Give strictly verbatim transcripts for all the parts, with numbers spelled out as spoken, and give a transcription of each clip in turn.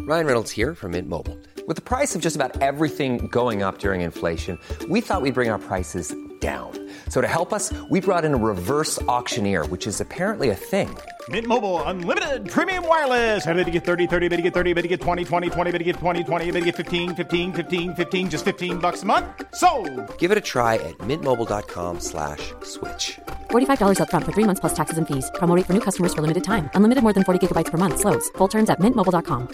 Ryan Reynolds here from Mint Mobile. With the price of just about everything going up during inflation, we thought we'd bring our prices down. So to help us, we brought in a reverse auctioneer, which is apparently a thing. Mint Mobile Unlimited Premium Wireless. How to get thirty, thirty, how to get thirty, how to get twenty, twenty, twenty, how to get twenty, twenty, how to get fifteen, fifteen, fifteen, fifteen, just fifteen bucks a month? Sold! Give it a try at mintmobile.com slash switch. forty-five dollars up front for three months plus taxes and fees. Promo rate for new customers for limited time. Unlimited more than forty gigabytes per month. Slows full terms at mint mobile dot com.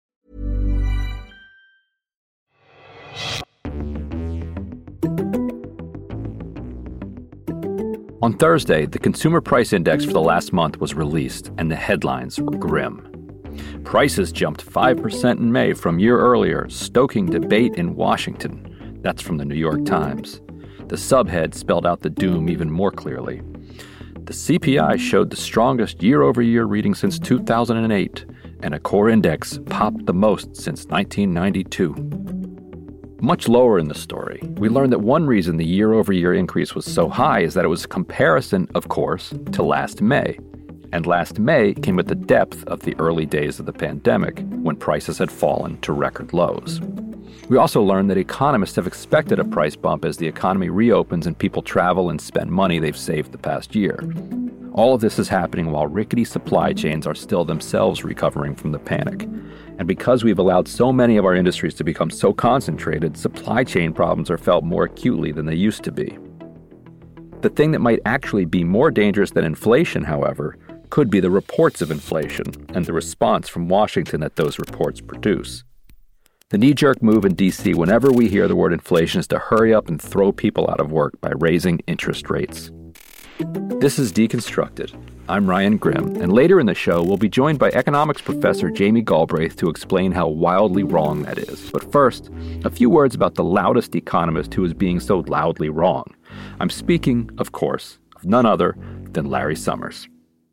On Thursday, the Consumer Price Index for the last month was released, and the headlines were grim. Prices jumped five percent in May from year earlier, stoking debate in Washington. That's from the New York Times. The subhead spelled out the doom even more clearly. The C P I showed the strongest year-over-year reading since two thousand eight, and a core index popped the most since nineteen ninety-two. Much lower in the story, we learned that one reason the year-over-year increase was so high is that it was a comparison, of course, to last May. And last May came at the depth of the early days of the pandemic, when prices had fallen to record lows. We also learned that economists have expected a price bump as the economy reopens and people travel and spend money they've saved the past year. All of this is happening while rickety supply chains are still themselves recovering from the panic. And because we've allowed so many of our industries to become so concentrated, supply chain problems are felt more acutely than they used to be. The thing that might actually be more dangerous than inflation, however, could be the reports of inflation and the response from Washington that those reports produce. The knee-jerk move in D C whenever we hear the word inflation is to hurry up and throw people out of work by raising interest rates. This is Deconstructed. I'm Ryan Grimm, and later in the show, we'll be joined by economics professor Jamie Galbraith to explain how wildly wrong that is. But first, a few words about the loudest economist who is being so loudly wrong. I'm speaking, of course, of none other than Larry Summers.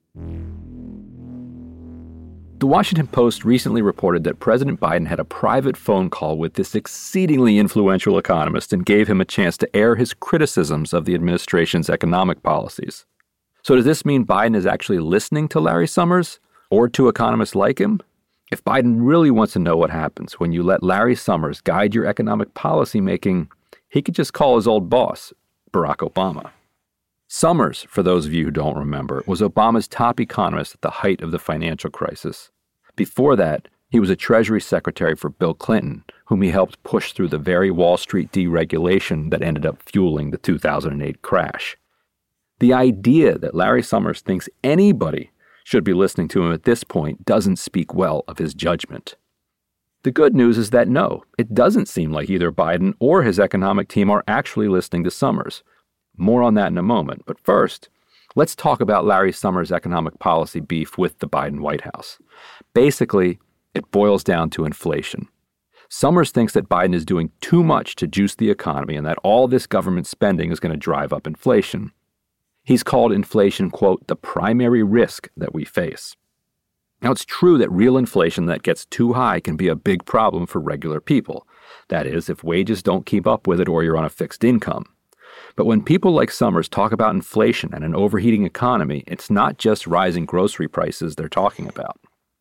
The Washington Post recently reported that President Biden had a private phone call with this exceedingly influential economist and gave him a chance to air his criticisms of the administration's economic policies. So does this mean Biden is actually listening to Larry Summers or to economists like him? If Biden really wants to know what happens when you let Larry Summers guide your economic policy making, he could just call his old boss, Barack Obama. Summers, for those of you who don't remember, was Obama's top economist at the height of the financial crisis. Before that, he was a Treasury Secretary for Bill Clinton, whom he helped push through the very Wall Street deregulation that ended up fueling the two thousand eight crash. The idea that Larry Summers thinks anybody should be listening to him at this point doesn't speak well of his judgment. The good news is that no, it doesn't seem like either Biden or his economic team are actually listening to Summers. More on that in a moment, but first, let's talk about Larry Summers' economic policy beef with the Biden White House. Basically, it boils down to inflation. Summers thinks that Biden is doing too much to juice the economy and that all this government spending is going to drive up inflation. He's called inflation, quote, the primary risk that we face. Now, it's true that real inflation that gets too high can be a big problem for regular people. That is, if wages don't keep up with it or you're on a fixed income. But when people like Summers talk about inflation and an overheating economy, it's not just rising grocery prices they're talking about.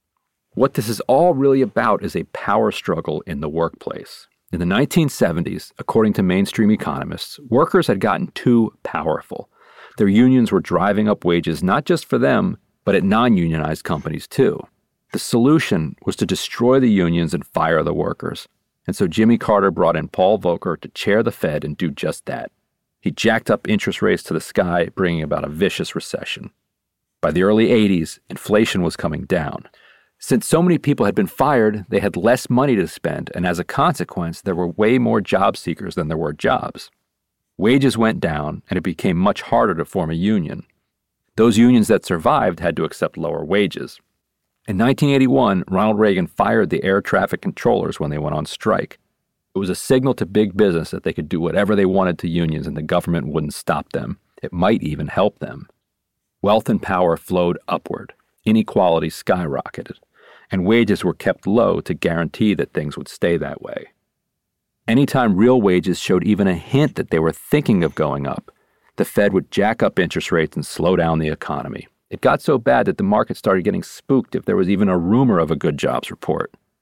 What this is all really about is a power struggle in the workplace. In the nineteen seventies, according to mainstream economists, workers had gotten too powerful. Their unions were driving up wages not just for them, but at non-unionized companies too. The solution was to destroy the unions and fire the workers. And so Jimmy Carter brought in Paul Volcker to chair the Fed and do just that. He jacked up interest rates to the sky, bringing about a vicious recession. By the early eighties, inflation was coming down. Since so many people had been fired, they had less money to spend, and as a consequence, there were way more job seekers than there were jobs. Wages went down, and it became much harder to form a union. Those unions that survived had to accept lower wages. In nineteen eighty-one, Ronald Reagan fired the air traffic controllers when they went on strike. It was a signal to big business that they could do whatever they wanted to unions and the government wouldn't stop them. It might even help them. Wealth and power flowed upward. Inequality skyrocketed. And wages were kept low to guarantee that things would stay that way. Anytime real wages showed even a hint that they were thinking of going up, the Fed would jack up interest rates and slow down the economy. It got so bad that the market started getting spooked if there was even a rumor of a good jobs report.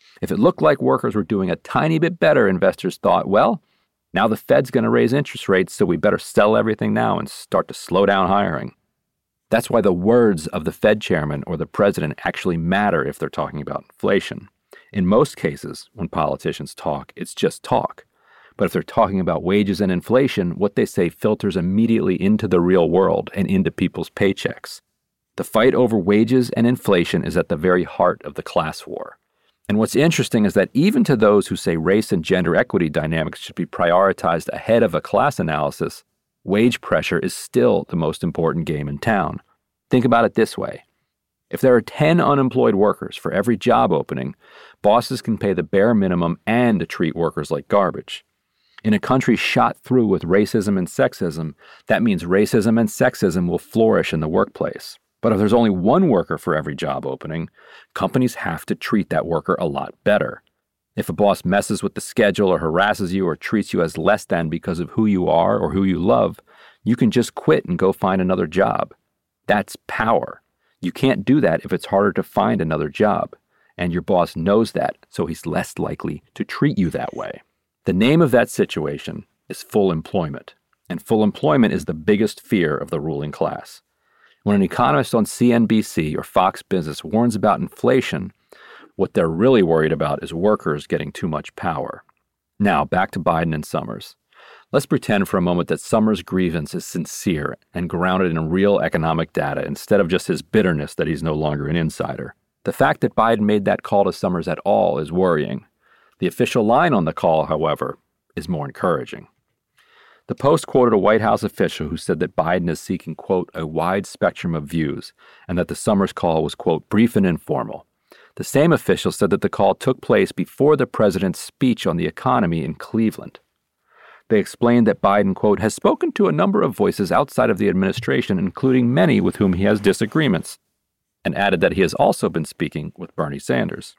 If it looked like workers were doing a tiny bit better, investors thought, well, now the Fed's going to raise interest rates, so we better sell everything now and start to slow down hiring. That's why the words of the Fed chairman or the president actually matter if they're talking about inflation. In most cases, when politicians talk, it's just talk. But if they're talking about wages and inflation, what they say filters immediately into the real world and into people's paychecks. The fight over wages and inflation is at the very heart of the class war. And what's interesting is that even to those who say race and gender equity dynamics should be prioritized ahead of a class analysis, wage pressure is still the most important game in town. Think about it this way. If there are ten unemployed workers for every job opening, bosses can pay the bare minimum and treat workers like garbage. In a country shot through with racism and sexism, that means racism and sexism will flourish in the workplace. But if there's only one worker for every job opening, companies have to treat that worker a lot better. If a boss messes with the schedule or harasses you or treats you as less than because of who you are or who you love, you can just quit and go find another job. That's power. You can't do that if it's harder to find another job. And your boss knows that, so he's less likely to treat you that way. The name of that situation is full employment. And full employment is the biggest fear of the ruling class. When an economist on C N B C or Fox Business warns about inflation, what they're really worried about is workers getting too much power. Now, back to Biden and Summers. Let's pretend for a moment that Summers' grievance is sincere and grounded in real economic data instead of just his bitterness that he's no longer an insider. The fact that Biden made that call to Summers at all is worrying. The official line on the call, however, is more encouraging. The Post quoted a White House official who said that Biden is seeking, quote, a wide spectrum of views, and that the Summers call was, quote, brief and informal. The same official said that the call took place before the president's speech on the economy in Cleveland. They explained that Biden, quote, has spoken to a number of voices outside of the administration, including many with whom he has disagreements, and added that he has also been speaking with Bernie Sanders.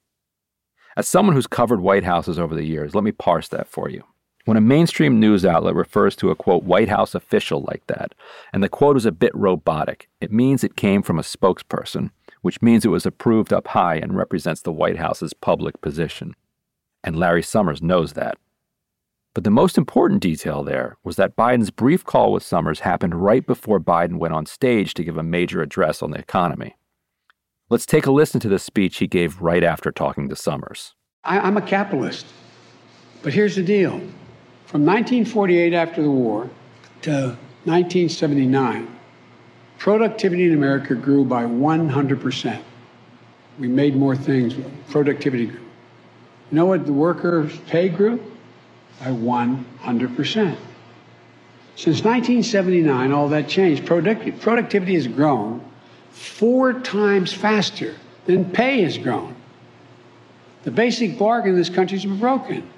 As someone who's covered White Houses over the years, let me parse that for you. When a mainstream news outlet refers to a, quote, White House official like that, and the quote is a bit robotic, it means it came from a spokesperson, which means it was approved up high and represents the White House's public position. And Larry Summers knows that. But the most important detail there was that Biden's brief call with Summers happened right before Biden went on stage to give a major address on the economy. Let's take a listen to the speech he gave right after talking to Summers. I, I'm a capitalist, but here's the deal. From nineteen forty-eight after the war to nineteen seventy-nine, productivity in America grew by one hundred percent. We made more things. Productivity grew. You know what the workers' pay grew? By one hundred percent. Since nineteen seventy-nine, all that changed. Product- productivity has grown four times faster than pay has grown. The basic bargain in this country has been broken.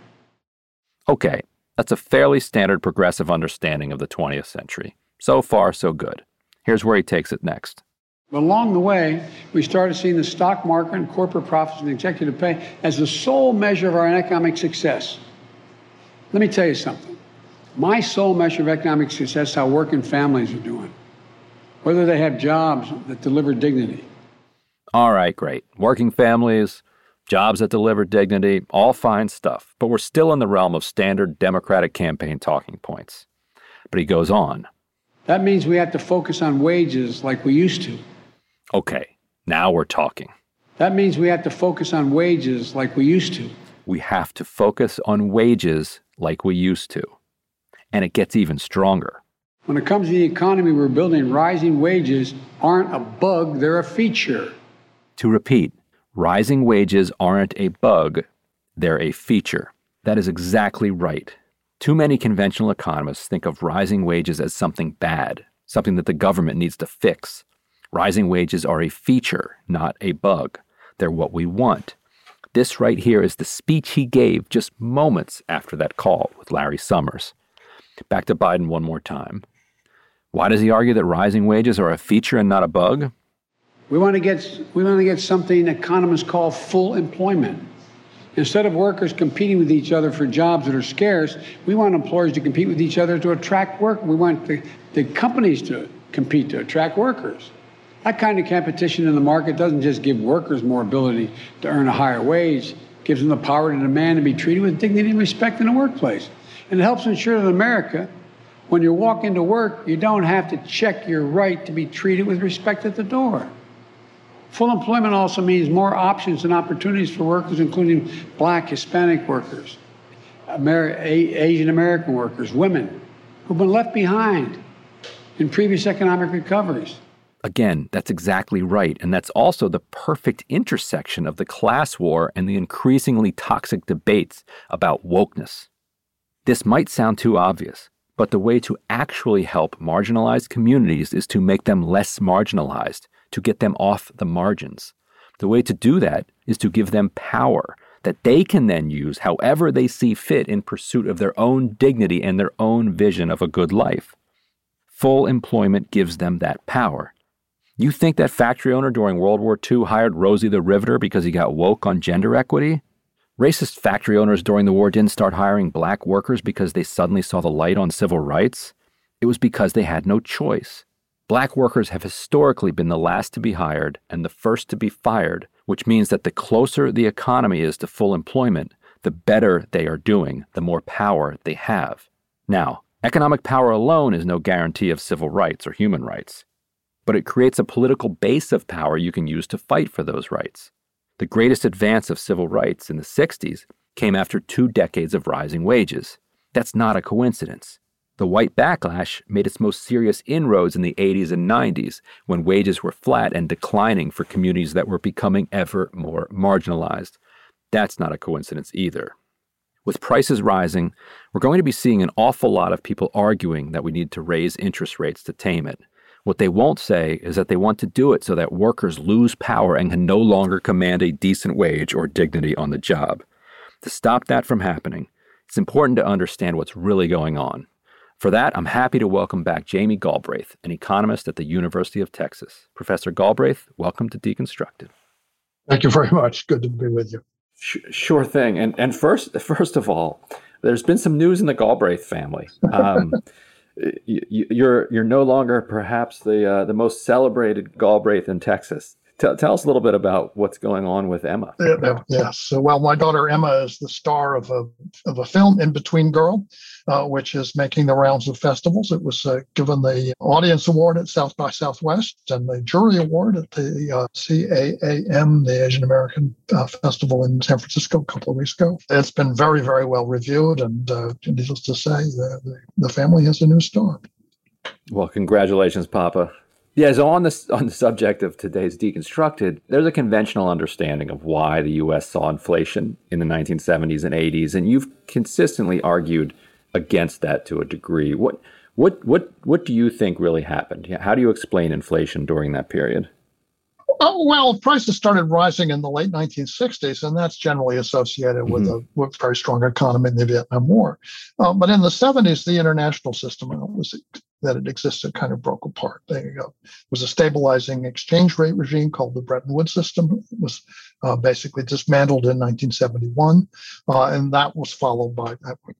Okay. That's a fairly standard progressive understanding of the twentieth century. So far, so good. Here's where he takes it next. But along the way, we started seeing the stock market and corporate profits and executive pay as the sole measure of our economic success. Let me tell you something. My sole measure of economic success is how working families are doing, whether they have jobs that deliver dignity. All right, great. Working families, jobs that deliver dignity, all fine stuff, but we're still in the realm of standard Democratic campaign talking points. But he goes on. That means we have to focus on wages like we used to. Okay, now we're talking. That means we have to focus on wages like we used to. We have to focus on wages like we used to. And it gets even stronger. When it comes to the economy we're building, rising wages aren't a bug, they're a feature. To repeat, rising wages aren't a bug, they're a feature. That is exactly right. Too many conventional economists think of rising wages as something bad, something that the government needs to fix. Rising wages are a feature, not a bug. They're what we want. This right here is the speech he gave just moments after that call with Larry Summers. Back to Biden one more time. Why does he argue that rising wages are a feature and not a bug? We want to get we want to get something economists call full employment. Instead of workers competing with each other for jobs that are scarce, we want employers to compete with each other to attract work. We want the, the companies to compete to attract workers. That kind of competition in the market doesn't just give workers more ability to earn a higher wage, gives them the power to demand and be treated with dignity and respect in the workplace. And it helps ensure that in America, when you walk into work, you don't have to check your right to be treated with respect at the door. Full employment also means more options and opportunities for workers, including Black, Hispanic workers, Amer- A- Asian American workers, women who've been left behind in previous economic recoveries. Again, that's exactly right. And that's also the perfect intersection of the class war and the increasingly toxic debates about wokeness. This might sound too obvious, but the way to actually help marginalized communities is to make them less marginalized, to get them off the margins. The way to do that is to give them power that they can then use however they see fit in pursuit of their own dignity and their own vision of a good life. Full employment gives them that power. You think that factory owner during World War Two hired Rosie the Riveter because he got woke on gender equity? Racist factory owners during the war didn't start hiring black workers because they suddenly saw the light on civil rights. It was because they had no choice. Black workers have historically been the last to be hired and the first to be fired, which means that the closer the economy is to full employment, the better they are doing, the more power they have. Now, economic power alone is no guarantee of civil rights or human rights, but it creates a political base of power you can use to fight for those rights. The greatest advance of civil rights in the sixties came after two decades of rising wages. That's not a coincidence. The white backlash made its most serious inroads in the eighties and nineties, when wages were flat and declining for communities that were becoming ever more marginalized. That's not a coincidence either. With prices rising, we're going to be seeing an awful lot of people arguing that we need to raise interest rates to tame it. What they won't say is that they want to do it so that workers lose power and can no longer command a decent wage or dignity on the job. To stop that from happening, it's important to understand what's really going on. For that, I'm happy to welcome back Jamie Galbraith, an economist at the University of Texas. Professor Galbraith, welcome to Deconstructed. Thank you very much. Good to be with you. Sure thing. And and first, first of all, there's been some news in the Galbraith family. Um, you, you're you're no longer perhaps the uh, the most celebrated Galbraith in Texas. Tell, tell us a little bit about what's going on with Emma. Yeah, yes. So, well, my daughter Emma is the star of a of a film, In Between Girl, uh, which is making the rounds of festivals. It was uh, given the Audience Award at South by Southwest and the Jury Award at the uh, C A A M, the Asian American uh, Festival in San Francisco a couple of weeks ago. It's been very, very well reviewed, and uh, needless to say, the, the, the family has a new star. Well, congratulations, Papa. Yeah, so on this on the subject of today's Deconstructed, there's a conventional understanding of why the U S saw inflation in the nineteen seventies and eighties, and you've consistently argued against that to a degree. What what what what do you think really happened? How do you explain inflation during that period? Oh, well, prices started rising in the late nineteen sixties, and that's generally associated with mm-hmm. a with very strong economy in the Vietnam War. Uh, but in the seventies, the international system was that it existed kind of broke apart. There you go. It was a stabilizing exchange rate regime called the Bretton Woods system. It was uh, basically dismantled in nineteen seventy-one, uh, and that was followed by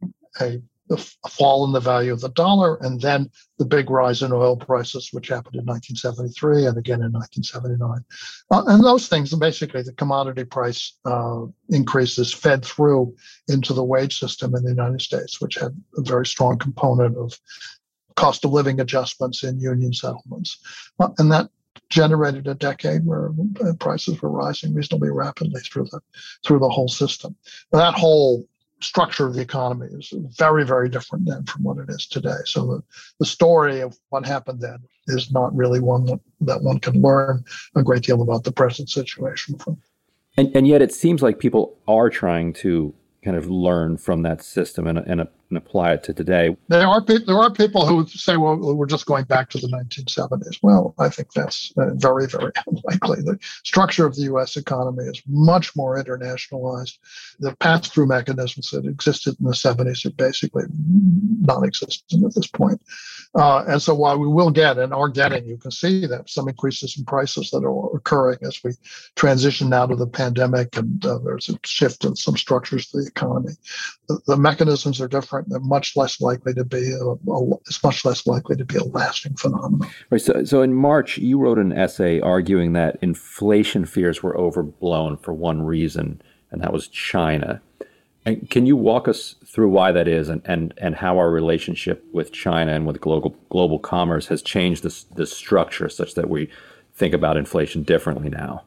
a, a fall in the value of the dollar, and then the big rise in oil prices, which happened in nineteen seventy-three and again in nineteen seventy-nine. Uh, and those things, basically the commodity price uh, increases fed through into the wage system in the United States, which had a very strong component of cost of living adjustments in union settlements. Uh, and that generated a decade where prices were rising reasonably rapidly through the through the whole system. That whole structure of the economy is very, very different then from what it is today. So the, the story of what happened then is not really one that, that one can learn a great deal about the present situation from. And, and yet it seems like people are trying to kind of learn from that system and, and, and apply it to today. There are pe- there are people who say, well, we're just going back to the nineteen seventies. Well, I think that's uh, very, very unlikely. The structure of the U S economy is much more internationalized. The pass-through mechanisms that existed in the seventies are basically non-existent at this point. Uh, and so while we will get and are getting, you can see that some increases in prices that are occurring as we transition now to the pandemic, and uh, there's a shift in some structures of the economy. The, the mechanisms are different. They're much less likely to be a, a, it's much less likely to be a lasting phenomenon. Right. So, so in March, you wrote an essay arguing that inflation fears were overblown for one reason. and that was China. And can you walk us through why that is, and, and, and how our relationship with China and with global global commerce has changed this this structure such that we think about inflation differently now?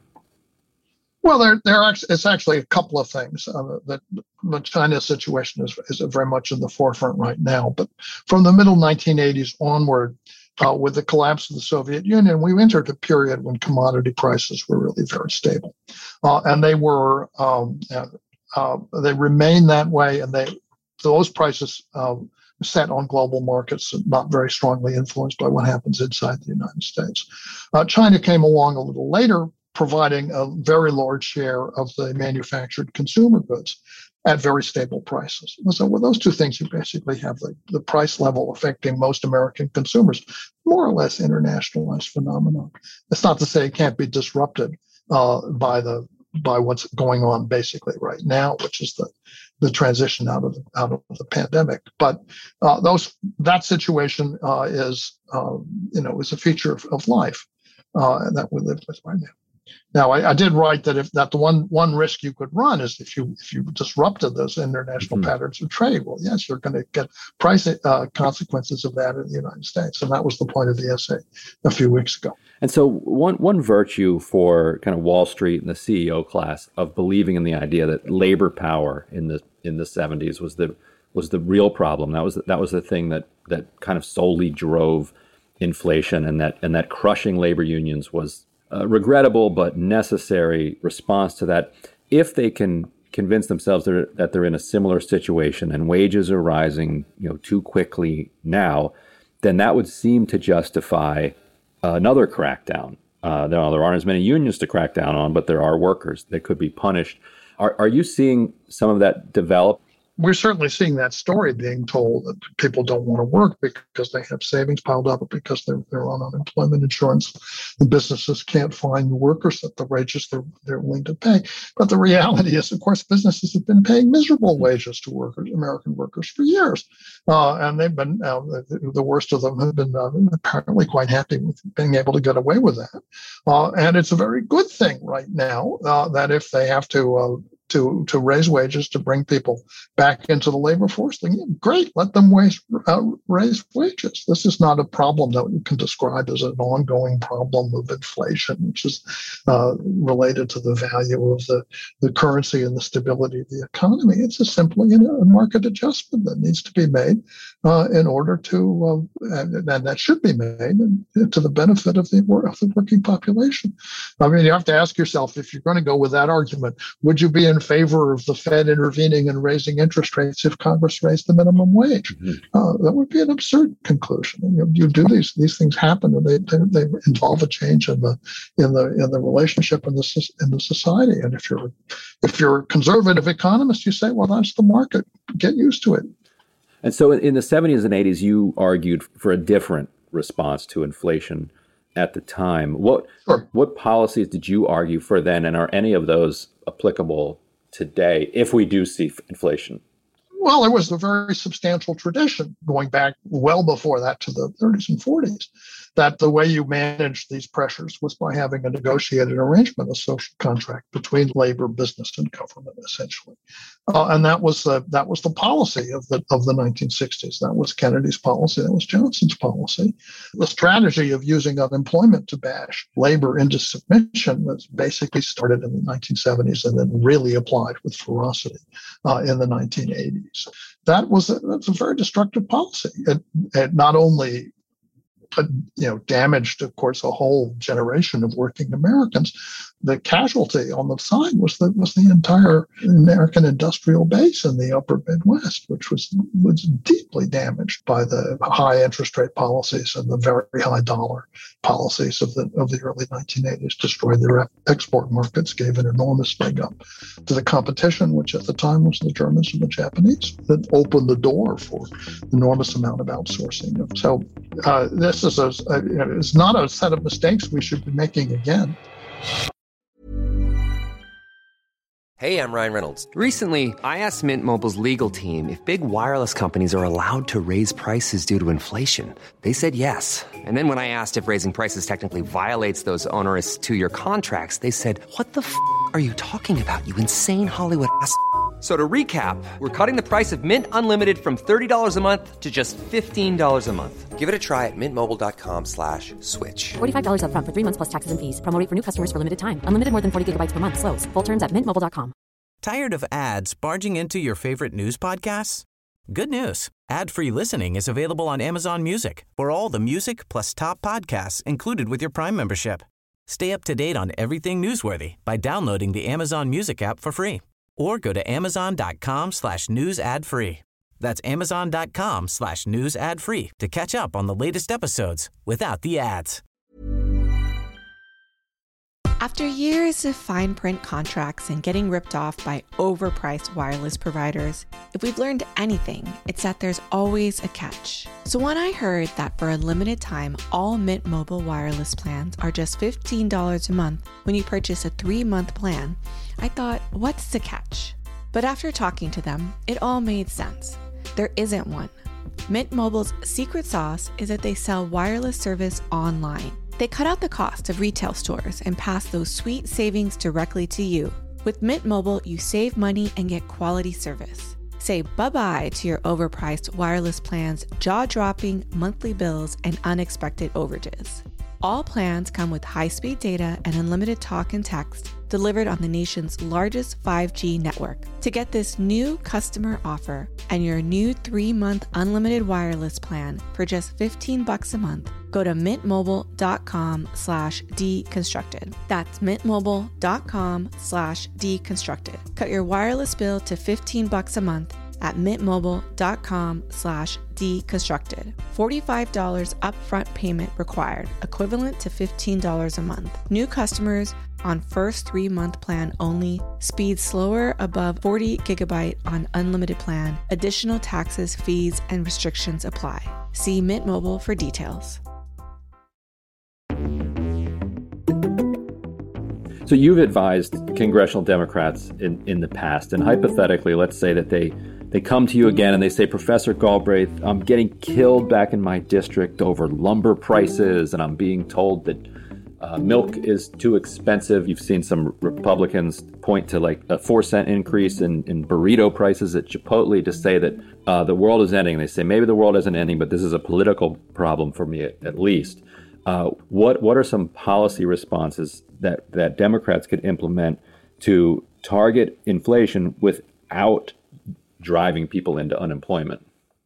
Well, there, there are, it's actually a couple of things. Uh, that the China situation is, is very much in the forefront right now. But from the middle nineteen eighties onward, uh, with the collapse of the Soviet Union, we entered a period when commodity prices were really very stable, uh, and they were um, uh, they remained that way, and they those prices uh, set on global markets, not very strongly influenced by what happens inside the United States. Uh, China came along a little later, providing a very large share of the manufactured consumer goods at very stable prices. And so with those two things, you basically have the, the price level affecting most American consumers, more or less internationalized phenomenon. It's not to say it can't be disrupted uh, by the by what's going on basically right now, which is the the transition out of the, out of the pandemic. But uh, those that situation uh, is uh, you know is a feature of, of life uh, that we live with right now. Now, I, I did write that if that the one one risk you could run is if you if you disrupted those international mm-hmm. patterns of trade. Well, yes, you're going to get price uh, consequences of that in the United States, and that was the point of the essay a few weeks ago. And so, one one virtue for kind of Wall Street and the C E O class of believing in the idea that labor power in the in the seventies was the was the real problem. That was that was the thing that that kind of solely drove inflation, and that and that crushing labor unions was a regrettable but necessary response to that. If they can convince themselves they're, that they're in a similar situation and wages are rising, you know, too quickly now, then that would seem to justify another crackdown. Uh, there, there aren't as many unions to crack down on, but there are workers that could be punished. Are, are you seeing some of that develop? We're certainly seeing that story being told, that people don't want to work because they have savings piled up, because they're, they're on unemployment insurance. The businesses can't find workers at the wages they're, they're willing to pay. But the reality is, of course, businesses have been paying miserable wages to workers, American workers, for years. Uh, and they've been, uh, the, the worst of them have been uh, apparently quite happy with being able to get away with that. Uh, and it's a very good thing right now uh, that if they have to uh, to to raise wages to bring people back into the labor force, then yeah, great, let them raise, uh, raise wages. This is not a problem that we can describe as an ongoing problem of inflation, which is uh, related to the value of the, the currency and the stability of the economy. It's just simply you know, a market adjustment that needs to be made uh, in order to, uh, and, and that should be made to the benefit of the, of the working population. I mean, you have to ask yourself, if you're going to go with that argument, would you be in favor of the Fed intervening and raising interest rates if Congress raised the minimum wage? Mm-hmm. Uh, that would be an absurd conclusion. You, you do these these things happen, and they, they they involve a change in the in the in the relationship in the in the society. And if you're if you're a conservative economist, you say, well, that's the market. Get used to it. And so, in the seventies and eighties, you argued for a different response to inflation at the time. What sure. what policies did you argue for then, and are any of those applicable today if we do see inflation? Well, there was a very substantial tradition going back well before that to the thirties and forties, that the way you managed these pressures was by having a negotiated arrangement, a social contract between labor, business, and government, essentially. Uh, and that was the that was the policy of the of the nineteen sixties. That was Kennedy's policy. That was Johnson's policy. The strategy of using unemployment to bash labor into submission was basically started in the nineteen seventies and then really applied with ferocity uh, in the nineteen eighties. That was a, that's a very destructive policy. It, it not only you know, damaged, of course, a whole generation of working Americans. The casualty on the side was the was the entire American industrial base in the upper Midwest, which was was deeply damaged by the high interest rate policies and the very high dollar policies of the of the early nineteen eighties. Destroyed their export markets, gave an enormous leg up to the competition, which at the time was the Germans and the Japanese. That opened the door for enormous amount of outsourcing. So uh, this is a, a you know, it's not a set of mistakes we should be making again. Hey, I'm Ryan Reynolds. Recently, I asked Mint Mobile's legal team if big wireless companies are allowed to raise prices due to inflation. They said yes. And then when I asked if raising prices technically violates those onerous two-year contracts, they said, what the f*** are you talking about, you insane Hollywood ass f- So to recap, we're cutting the price of Mint Unlimited from thirty dollars a month to just fifteen dollars a month. Give it a try at mintmobile.com slash switch. forty-five dollars up front for three months plus taxes and fees. Promo rate for new customers for limited time. Unlimited more than forty gigabytes per month. Slows full terms at mint mobile dot com. Tired of ads barging into your favorite news podcasts? Good news. Ad-free listening is available on Amazon Music for all the music plus top podcasts included with your Prime membership. Stay up to date on everything newsworthy by downloading the Amazon Music app for free or go to amazon.com slash news ad free. That's amazon.com slash news ad free to catch up on the latest episodes without the ads. After years of fine print contracts and getting ripped off by overpriced wireless providers, if we've learned anything, it's that there's always a catch. So when I heard that for a limited time, all Mint Mobile wireless plans are just fifteen dollars a month when you purchase a three-month plan, I thought, what's the catch? But after talking to them, it all made sense. There isn't one. Mint Mobile's secret sauce is that they sell wireless service online. They cut out the cost of retail stores and pass those sweet savings directly to you. With Mint Mobile, you save money and get quality service. Say bye-bye to your overpriced wireless plans, jaw-dropping monthly bills, and unexpected overages. All plans come with high-speed data and unlimited talk and text delivered on the nation's largest five G network. To get this new customer offer and your new three-month unlimited wireless plan for just fifteen bucks a month, go to mintmobile.com slash deconstructed. That's mintmobile.com slash deconstructed. Cut your wireless bill to fifteen bucks a month at mintmobile.com slash deconstructed. forty-five dollars upfront payment required, equivalent to fifteen dollars a month. New customers on first three-month plan only. Speed slower above forty gigabyte on unlimited plan. Additional taxes, fees, and restrictions apply. See Mint Mobile for details. So you've advised congressional Democrats in, in the past, and hypothetically, let's say that they, they come to you again and they say, Professor Galbraith, I'm getting killed back in my district over lumber prices, and I'm being told that uh, milk is too expensive. You've seen some Republicans point to like a four cent increase in, in burrito prices at Chipotle to say that uh, the world is ending. They say maybe the world isn't ending, but this is a political problem for me at, at least. Uh, what what are some policy responses that, that Democrats could implement to target inflation without driving people into unemployment?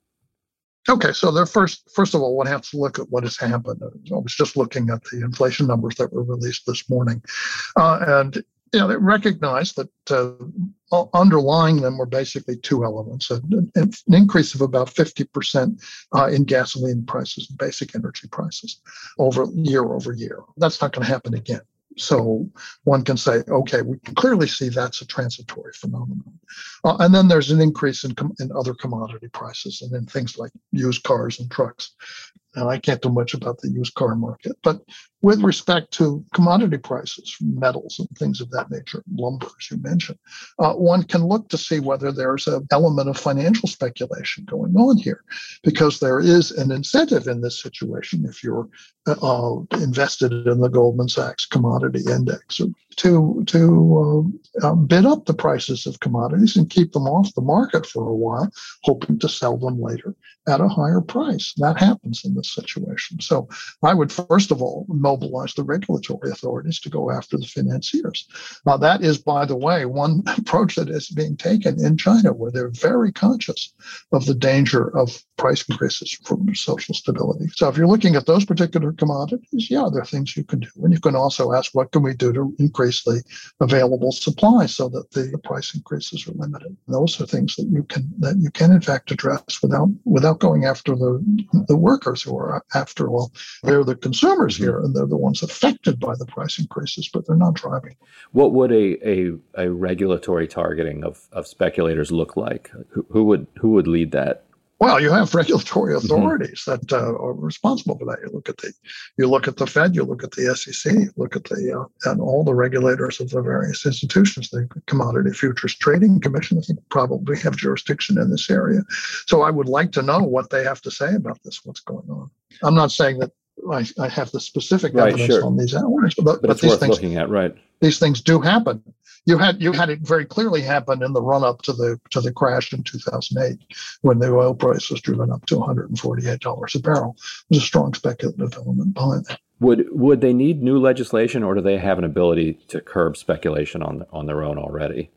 Okay, so there first, first of all, one has to look at what has happened. I was just looking at the inflation numbers that were released this morning, uh, and you know, they recognized that uh, underlying them were basically two elements: an, an increase of about fifty percent uh, in gasoline prices and basic energy prices over year over year. That's not going to happen again. So one can say, okay, we can clearly see that's a transitory phenomenon. Uh, and then there's an increase in, com- in other commodity prices and in things like used cars and trucks. And I can't do much about the used car market. But with respect to commodity prices, metals and things of that nature, lumber, as you mentioned, uh, one can look to see whether there's an element of financial speculation going on here, because there is an incentive in this situation if you're uh, invested in the Goldman Sachs commodity index to, to uh, uh, bid up the prices of commodities and keep them off the market for a while, hoping to sell them later at a higher price. That happens in this situation. So I would, first of all, mobilize the regulatory authorities to go after the financiers. Now, that is, by the way, one approach that is being taken in China, where they're very conscious of the danger of price increases from social stability. So if you're looking at those particular commodities, yeah, there are things you can do. And you can also ask, what can we do to increase the available supply so that the, the price increases are limited? And those are things that you can, that you can in fact address without, without going after the, the workers who are, after all, they're the consumers here and they're the ones affected by the price increases, but they're not driving. What would a, a, a regulatory targeting of, of speculators look like? Who, who would who would lead that? Well, you have regulatory authorities mm-hmm. that uh, are responsible for that. You look at the, you look at the Fed, you look at the S E C, you look at the uh, and all the regulators of the various institutions. The Commodity Futures Trading Commission, I think, probably have jurisdiction in this area. So I would like to know what they have to say about this. What's going on? I'm not saying that I, I have the specific right, evidence sure. on these hours, but, but, but it's these worth things, looking at, right? These things do happen. You had you had it very clearly happen in the run up to the to the crash in two thousand eight, when the oil price was driven up to one hundred forty-eight dollars a barrel. There's a strong speculative element behind that. Would would they need new legislation, or do they have an ability to curb speculation on on their own already?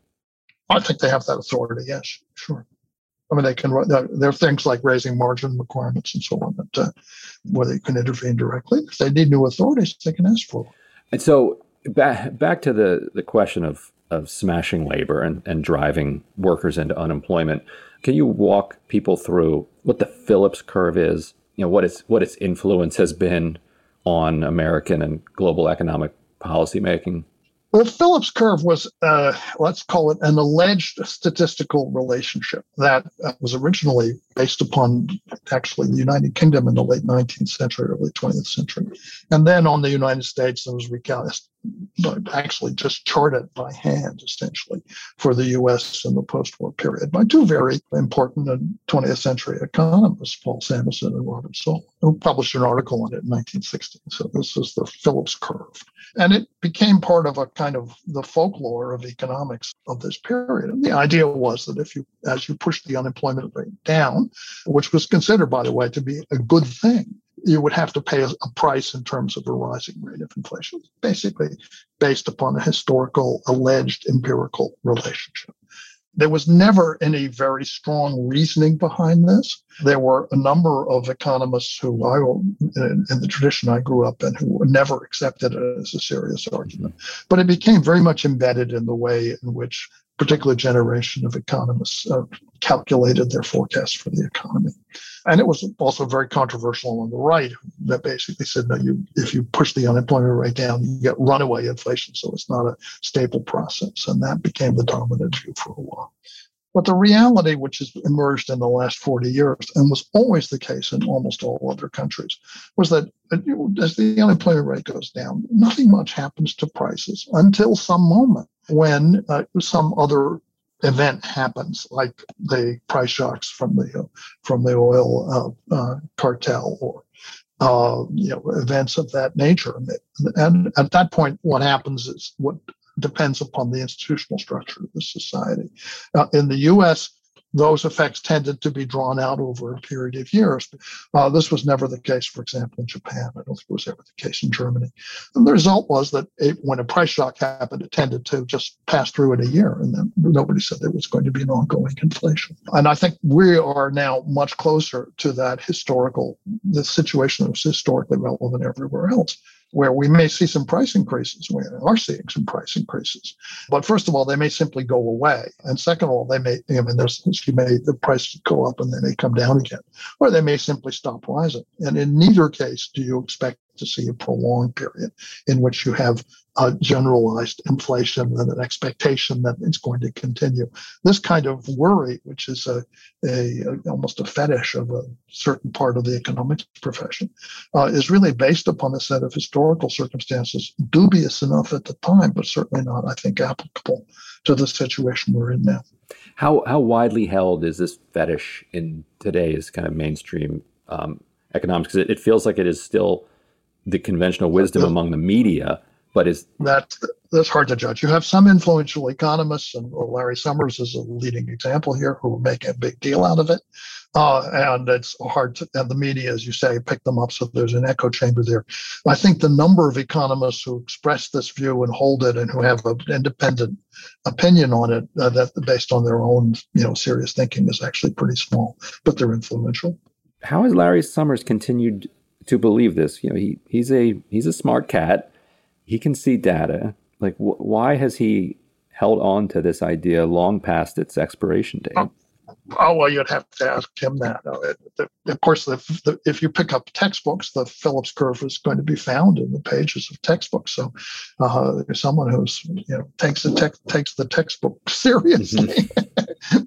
I think they have that authority. Yes, sure. I mean, they can. There are things like raising margin requirements and so on that uh, where they can intervene directly. If they need new authorities, they can ask for them. And so back back to the the question of of smashing labor and, and driving workers into unemployment. Can you walk people through what the Phillips curve is? You know, what its what its influence has been on American and global economic policymaking? The Phillips curve was, uh, let's call it, an alleged statistical relationship that uh, was originally based upon actually the United Kingdom in the late nineteenth century, early twentieth century. And then on the United States, it was recast, actually just charted by hand, essentially, for the U S in the post-war period by two very important twentieth century economists, Paul Samuelson and Robert Solow, who published an article on it in nineteen sixty. So this is the Phillips curve. And it became part of a kind of the folklore of economics of this period. And the idea was that if you, as you push the unemployment rate down, which was considered, by the way, to be a good thing, you would have to pay a, a price in terms of a rising rate of inflation, basically based upon a historical, alleged empirical relationship. There was never any very strong reasoning behind this. There were a number of economists who I, in, in the tradition I grew up in, who never accepted it as a serious argument. But it became very much embedded in the way in which a particular generation of economists uh, calculated their forecasts for the economy. And it was also very controversial on the right, that basically said, no, you, if you push the unemployment rate down, you get runaway inflation, so it's not a stable process. And that became the dominant view for a while. But the reality, which has emerged in the last forty years, and was always the case in almost all other countries, was that as the unemployment rate goes down, nothing much happens to prices until some moment when uh, some other event happens, like the price shocks from the uh, from the oil uh, uh, cartel, or uh, you know, events of that nature. And at that point, what happens is what depends upon the institutional structure of the society. Uh, in the U S, those effects tended to be drawn out over a period of years. Uh, this was never the case, for example, in Japan. I don't think it was ever the case in Germany. And the result was that it, when a price shock happened, it tended to just pass through in a year, and then nobody said there was going to be an ongoing inflation. And I think we are now much closer to that historical, the situation that was historically relevant everywhere else, where we may see some price increases. We are seeing some price increases. But first of all, they may simply go away. And second of all, they may, I mean, there's, you may, the price go up and they may come down again, or they may simply stop rising. And in neither case do you expect to see a prolonged period in which you have a generalized inflation and an expectation that it's going to continue. This kind of worry, which is a, a, a almost a fetish of a certain part of the economics profession, uh, is really based upon a set of historical circumstances, dubious enough at the time, but certainly not, I think, applicable to the situation we're in now. How how widely held is this fetish in today's kind of mainstream um, economics? Because it, it feels like it is still the conventional wisdom among the media, but is that that's hard to judge. You have some influential economists, and Larry Summers is a leading example here, who make a big deal out of it. Uh, and it's hard to, and the media, as you say, pick them up. So there's an echo chamber there. I think the number of economists who express this view and hold it, and who have an independent opinion on it, uh, that based on their own, you know, serious thinking, is actually pretty small, but they're influential. How has Larry Summers continued to believe this? You know, he he's a he's a smart cat. He can see data. Like, wh- why has he held on to this idea long past its expiration date? Oh, oh well, you'd have to ask him that. Uh, it, the, of course, the, the, if you pick up textbooks, the Phillips curve is going to be found in the pages of textbooks. So, uh, someone who's, you know, takes the text takes the textbook seriously mm-hmm. may,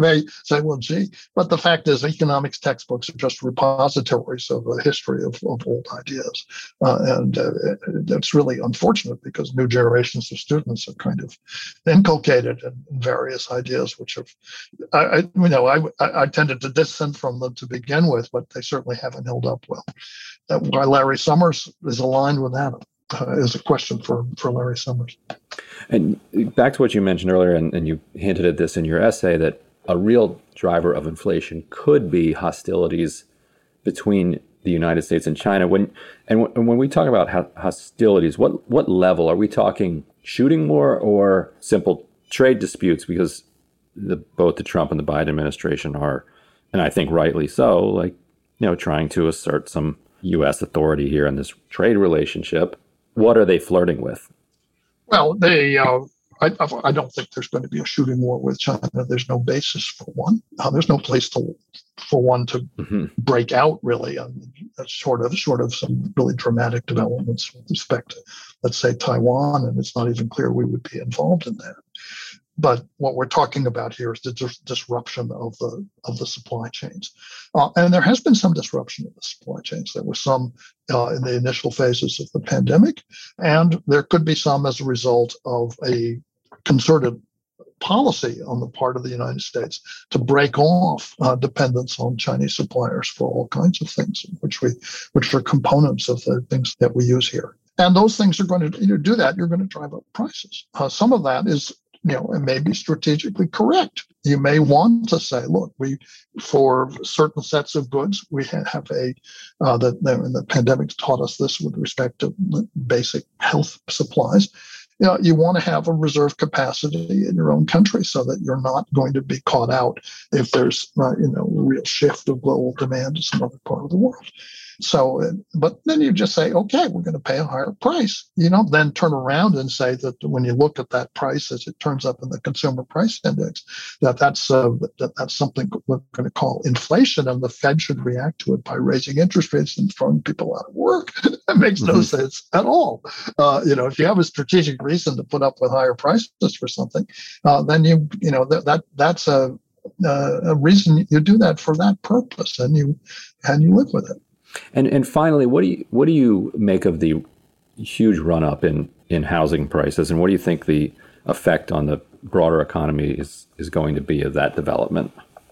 may say, well, gee, but the fact is economics textbooks are just repositories of a history of, of old ideas. Uh, and uh, it's really unfortunate because new generations of students have kind of inculcated in, in various ideas, which have, I, I you know, I, I tended to dissent from them to begin with, but they certainly haven't held up well. That why Larry Summers is aligned with that uh, is a question for, for Larry Summers. And back to what you mentioned earlier, and, and you hinted at this in your essay, that a real driver of inflation could be hostilities between the United States and China. When and, w- and when we talk about ho- hostilities, what what level are we talking? Shooting war or simple trade disputes? Because the, both the Trump and the Biden administration are, and I think rightly so, like you know, trying to assert some U S authority here in this trade relationship. What are they flirting with? Well, they. Uh, I, I don't think there's going to be a shooting war with China. There's no basis for one. Uh, there's no place to for one to mm-hmm. break out. Really, I mean, that's short of short of some really dramatic developments with respect to, let's say, Taiwan, and it's not even clear we would be involved in that. But what we're talking about here is the dis- disruption of the of the supply chains, uh, and there has been some disruption of the supply chains. There was some uh, in the initial phases of the pandemic, and there could be some as a result of a concerted policy on the part of the United States to break off uh, dependence on Chinese suppliers for all kinds of things, which we which are components of the things that we use here. And those things are going to you know, do that. You're going to drive up prices. Uh, some of that is. You know, it may be strategically correct. You may want to say, look, we, for certain sets of goods, we have a, uh, the, the, the pandemic taught us this with respect to basic health supplies. You know, you want to have a reserve capacity in your own country so that you're not going to be caught out if there's, uh, you know, a real shift of global demand to some other part of the world. So, but then you just say, okay, we're going to pay a higher price. You don't then turn around and say that when you look at that price as it turns up in the consumer price index, that that's uh, that that's something we're going to call inflation, and the Fed should react to it by raising interest rates and throwing people out of work. That makes no mm-hmm. sense at all. Uh, you know, if you have a strategic reason to put up with higher prices for something, uh, then you you know that, that that's a uh, a reason you do that for that purpose, and you and you live with it. And and finally, what do you what do you make of the huge run up in, in housing prices, and what do you think the effect on the broader economy is, is going to be of that development?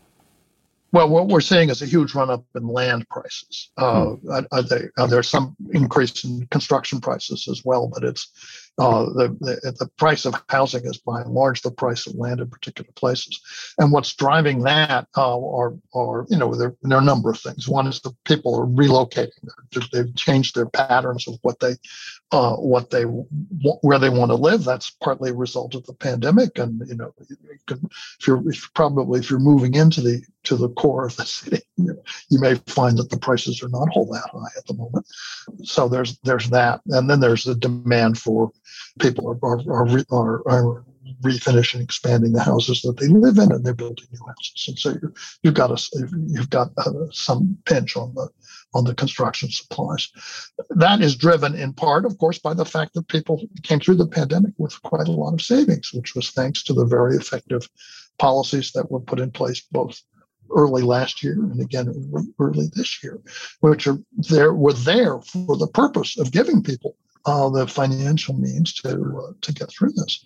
Well, what we're seeing is a huge run up in land prices. Uh, hmm. are they, are there's some increase in construction prices as well, but it's uh, the, the the price of housing is by and large the price of land in particular places. And what's driving that uh, are are you know there, there are a number of things. One is the people are relocating. They've changed their patterns of what they uh, what they where they want to live. That's partly a result of the pandemic. And you know, you can, if you're if probably if you're moving into the to the core of the city, you, you may find that the prices are not all that high at the moment. So there's there's that, and then there's the demand for people are are, are, are, are refinishing, expanding the houses that they live in, and they're building new houses. And so you're, you've got a you've got uh, some pinch on the on the construction supplies. That is driven in part, of course, by the fact that people came through the pandemic with quite a lot of savings, which was thanks to the very effective policies that were put in place both early last year and again early this year, which are there were there for the purpose of giving people uh, the financial means to uh, to get through this.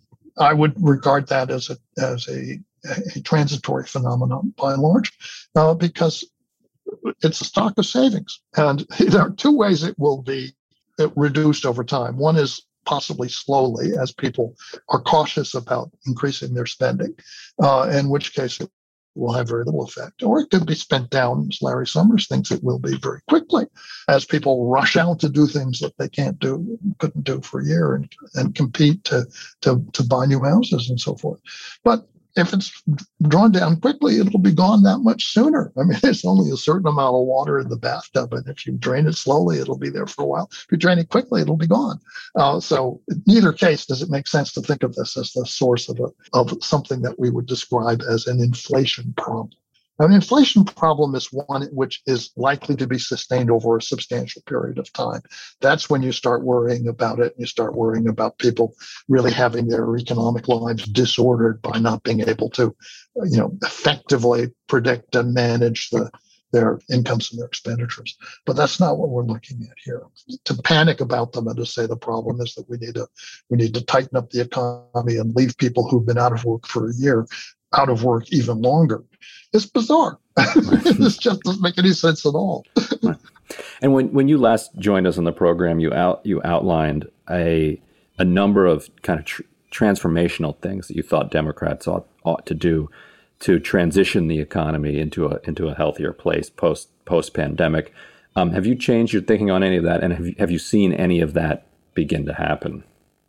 I would regard that as a as a, a transitory phenomenon by and large, uh, because it's a stock of savings, and there are two ways it will be reduced over time. One is possibly slowly, as people are cautious about increasing their spending, uh, in which case it will have very little effect. Or it could be spent down, as Larry Summers thinks it will be, very quickly, as people rush out to do things that they can't do, couldn't do for a year, and, and compete to, to, to buy new houses and so forth. But if it's drawn down quickly, it'll be gone that much sooner. I mean, there's only a certain amount of water in the bathtub, and if you drain it slowly, it'll be there for a while. If you drain it quickly, it'll be gone. Uh, so in neither case does it make sense to think of this as the source of a, of something that we would describe as an inflation problem. An inflation problem is one which is likely to be sustained over a substantial period of time. That's when you start worrying about it. You start worrying about people really having their economic lives disordered by not being able to, you know, effectively predict and manage the their incomes and their expenditures. But that's not what we're looking at here. To panic about them and to say the problem is that we need to we need to tighten up the economy and leave people who've been out of work for a year out of work even longer. It's bizarre. This just doesn't make any sense at all. And when, when you last joined us on the program, you out you outlined a a number of kind of tr- transformational things that you thought Democrats ought ought to do to transition the economy into a into a healthier place post post pandemic. Um, have you changed your thinking on any of that, and have you, have you seen any of that begin to happen?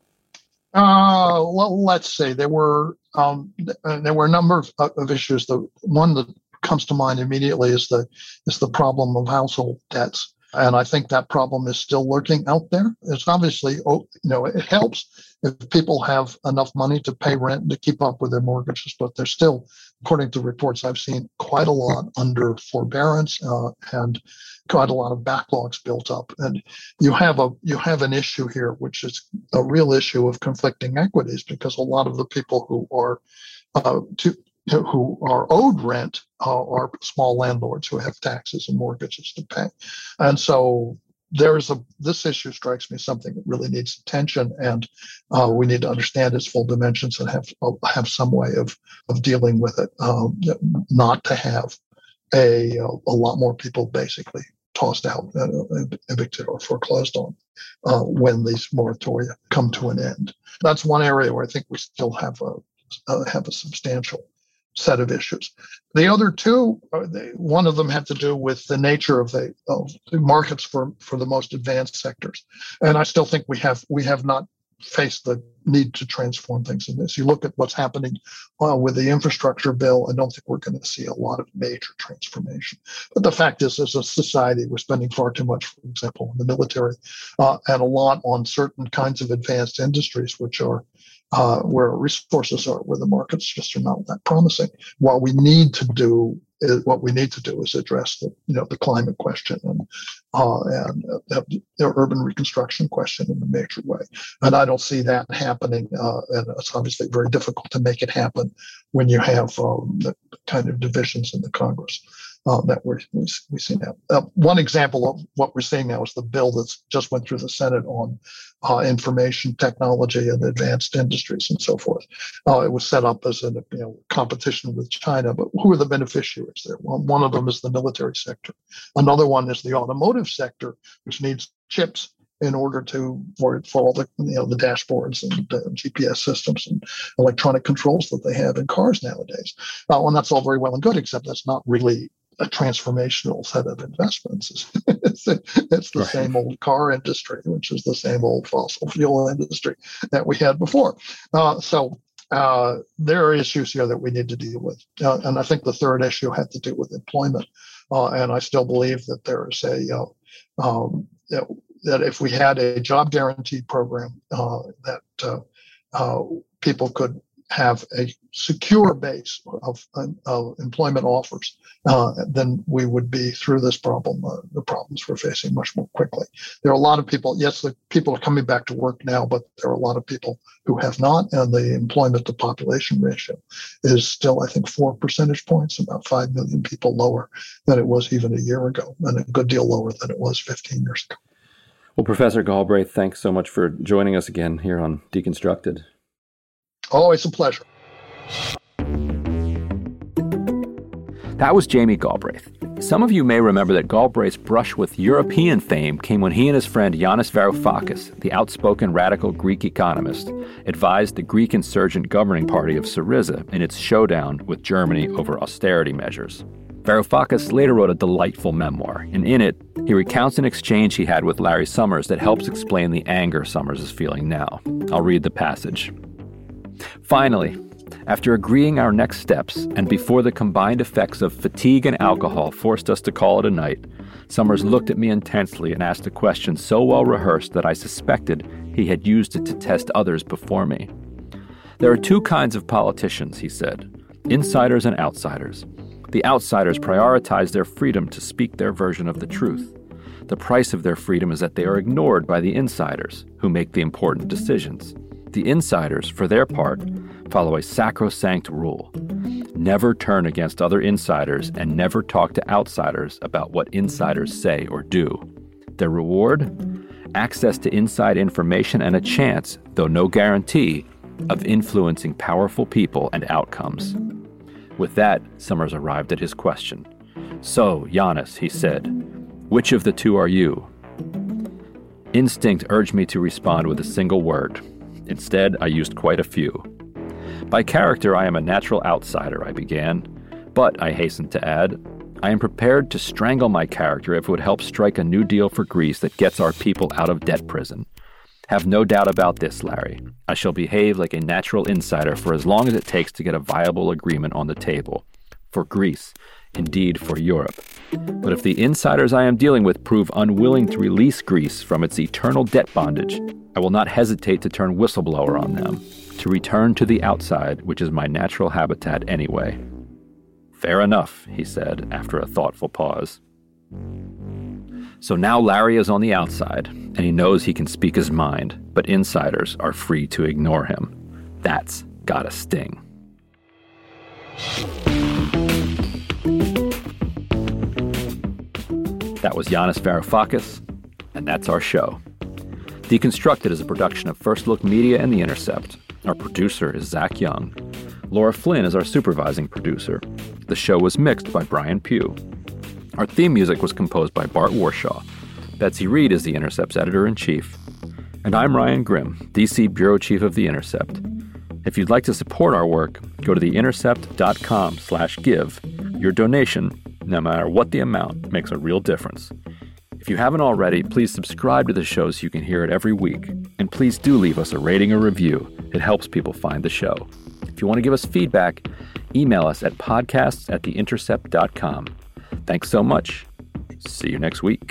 Uh, well, let's say there were um, there were a number of, of issues. The one that comes to mind immediately is the is the problem of household debts, and I think that problem is still lurking out there. It's obviously, oh, you know, it helps if people have enough money to pay rent and to keep up with their mortgages, but there's still, according to reports I've seen, quite a lot under forbearance uh, and quite a lot of backlogs built up. And you have a you have an issue here, which is a real issue of conflicting equities, because a lot of the people who are uh, to, who are owed rent uh, are small landlords who have taxes and mortgages to pay. And so there's a this issue strikes me something that really needs attention, and uh, we need to understand its full dimensions and have uh, have some way of of dealing with it, um, not to have a a lot more people basically tossed out, uh, evicted or foreclosed on uh, when these moratoria come to an end. That's one area where I think we still have a uh, have a substantial set of issues. The other two, uh, they, one of them had to do with the nature of the, of the markets for, for the most advanced sectors, and I still think we have we have not faced the need to transform things in this. You look at what's happening uh, with the infrastructure bill, I don't think we're going to see a lot of major transformation. But the fact is, as a society, we're spending far too much, for example, in the military, uh, and a lot on certain kinds of advanced industries, which are uh, where resources are, where the markets just are not that promising. What we need to do is what we need to do is address the you know the climate question and uh, and uh, the urban reconstruction question in a major way. And I don't see that happening. Uh, and it's obviously very difficult to make it happen when you have um, the kind of divisions in the Congress uh, that we're, we we see now. Uh, one example of what we're seeing now is the bill that's just went through the Senate on uh, information technology and advanced industries and so forth. Uh, it was set up as a you know competition with China, but who are the beneficiaries there? Well, one of them is the military sector. Another one is the automotive sector, which needs chips in order to for, for all the you know the dashboards and uh, G P S systems and electronic controls that they have in cars nowadays. Uh, and that's all very well and good, except that's not really a transformational set of investments. it's, it's the right. same old car industry, which is the same old fossil fuel industry that we had before. Uh, so uh, there are issues here that we need to deal with. Uh, and I think the third issue had to do with employment. Uh, and I still believe that there is a uh, um, you know, that if we had a job guarantee program uh, that uh, uh, people could have a secure base of, of employment offers, uh, then we would be through this problem, uh, the problems we're facing much more quickly. There are a lot of people, yes, the people are coming back to work now, but there are a lot of people who have not, and the employment to population ratio is still, I think, four percentage points, about five million people lower than it was even a year ago, and a good deal lower than it was fifteen years ago. Well, Professor Galbraith, thanks so much for joining us again here on Deconstructed. Always a pleasure. That was Jamie Galbraith. Some of you may remember that Galbraith's brush with European fame came when he and his friend Yanis Varoufakis, the outspoken radical Greek economist, advised the Greek insurgent governing party of Syriza in its showdown with Germany over austerity measures. Varoufakis later wrote a delightful memoir, and in it, he recounts an exchange he had with Larry Summers that helps explain the anger Summers is feeling now. I'll read the passage. Finally, after agreeing our next steps, and before the combined effects of fatigue and alcohol forced us to call it a night, Summers looked at me intensely and asked a question so well rehearsed that I suspected he had used it to test others before me. There are two kinds of politicians, he said, insiders and outsiders. The outsiders prioritize their freedom to speak their version of the truth. The price of their freedom is that they are ignored by the insiders, who make the important decisions. The insiders, for their part, follow a sacrosanct rule. Never turn against other insiders and never talk to outsiders about what insiders say or do. Their reward? Access to inside information and a chance, though no guarantee, of influencing powerful people and outcomes. With that, Summers arrived at his question. "So, Giannis," he said, "which of the two are you?" Instinct urged me to respond with a single word. Instead, I used quite a few. "By character, I am a natural outsider," I began. "But," I hastened to add, "I am prepared to strangle my character if it would help strike a new deal for Greece that gets our people out of debt prison. Have no doubt about this, Larry. I shall behave like a natural insider for as long as it takes to get a viable agreement on the table. For Greece, indeed for Europe. But if the insiders I am dealing with prove unwilling to release Greece from its eternal debt bondage, I will not hesitate to turn whistleblower on them, to return to the outside, which is my natural habitat anyway." "Fair enough," he said, after a thoughtful pause. So now Larry is on the outside, and he knows he can speak his mind, but insiders are free to ignore him. That's gotta sting. That was Yanis Varoufakis, and that's our show. Deconstructed is a production of First Look Media and The Intercept. Our producer is Zach Young. Laura Flynn is our supervising producer. The show was mixed by Brian Pugh. Our theme music was composed by Bart Warshaw. Betsy Reed is The Intercept's editor-in-chief. And I'm Ryan Grimm, D C Bureau Chief of The Intercept. If you'd like to support our work, go to theintercept.com slash give. Your donation, no matter what the amount, makes a real difference. If you haven't already, please subscribe to the show so you can hear it every week. And please do leave us a rating or review. It helps people find the show. If you want to give us feedback, email us at podcasts at theintercept dot com. Thanks so much. See you next week.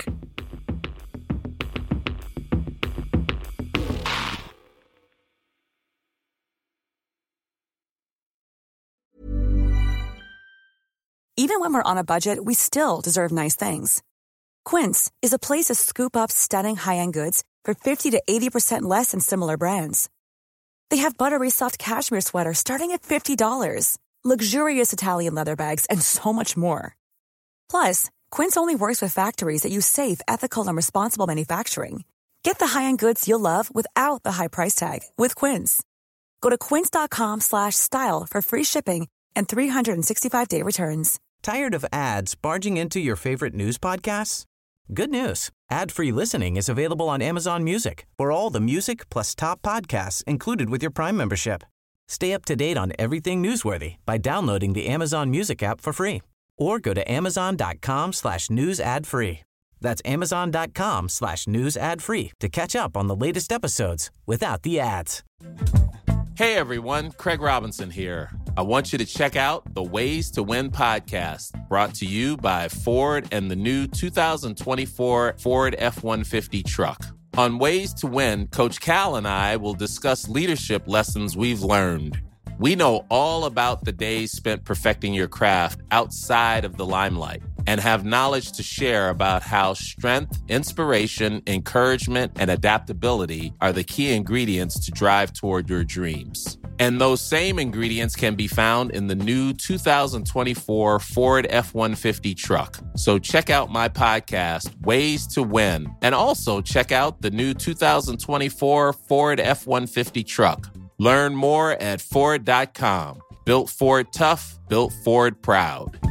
Even when we're on a budget, we still deserve nice things. Quince is a place to scoop up stunning high-end goods for fifty to eighty percent less than similar brands. They have buttery soft cashmere sweaters starting at fifty dollars, luxurious Italian leather bags, and so much more. Plus, Quince only works with factories that use safe, ethical, and responsible manufacturing. Get the high-end goods you'll love without the high price tag with Quince. Go to quince.com slash style for free shipping and three sixty-five day returns. Tired of ads barging into your favorite news podcasts? Good news. Ad-free listening is available on Amazon Music for all the music plus top podcasts included with your Prime membership. Stay up to date on everything newsworthy by downloading the Amazon Music app for free or go to amazon.com slash news ad free. That's amazon.com slash news ad free to catch up on the latest episodes without the ads. Hey everyone, Craig Robinson here. I want you to check out the Ways to Win podcast, brought to you by Ford and the new two thousand twenty-four Ford F one fifty truck. On Ways to Win, Coach Cal and I will discuss leadership lessons we've learned. We know all about the days spent perfecting your craft outside of the limelight and have knowledge to share about how strength, inspiration, encouragement, and adaptability are the key ingredients to drive toward your dreams. And those same ingredients can be found in the new two thousand twenty-four Ford F one fifty truck. So check out my podcast, Ways to Win, and also check out the new two thousand twenty-four Ford F one fifty truck. Learn more at Ford dot com. Built Ford tough, built Ford proud.